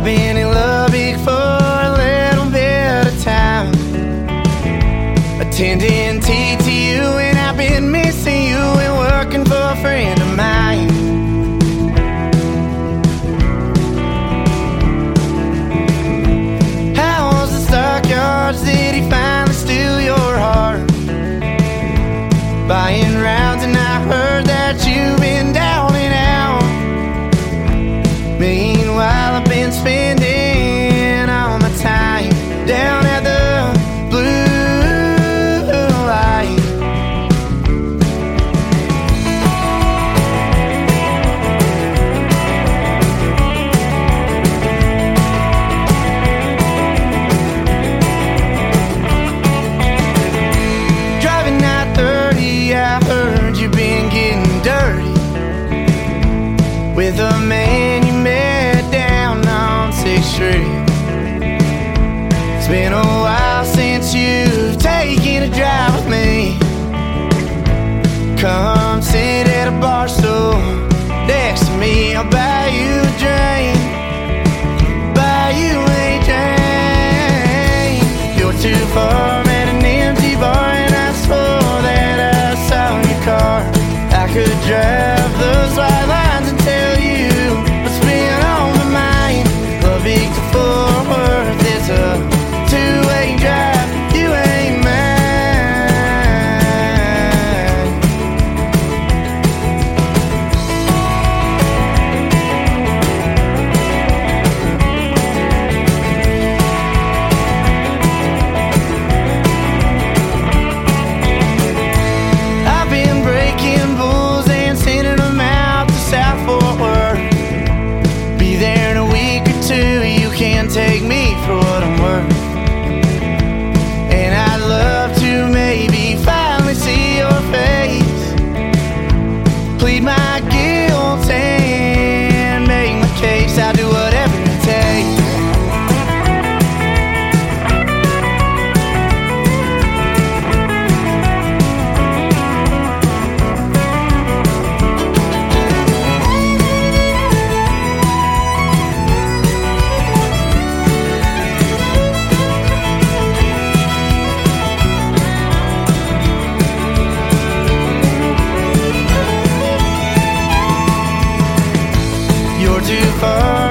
I've been in Lubbock for a little bit of time, attending TTU, and I've been missing you and working for a friend of mine. How was the stockyards? Did he finally steal your heart? Buying rounds, and I heard that you've been down and out. Meanwhile, I've been spending all my time down at the blue light. Driving I-30, I heard you've been getting dirty with a man you met down on 6th Street. It's been a while since you've taken a drive with me. Come sit at a bar stool next to me, I'll buy you a drink, buy you a drink. You're too far at an empty bar, and I swore that I saw your car. I could drive those white lines and tell you what's been on my mind. Lubbock to Fort Worth is a two-way drive, you ain't mine. I've been breaking bulls and sending them out to South Fort Worth. Be there in a week or two, you can't take me for what I'm worth. And I'd love to maybe finally see your face, plead my guilt and make my case. I'll do whatever it takes. You're too far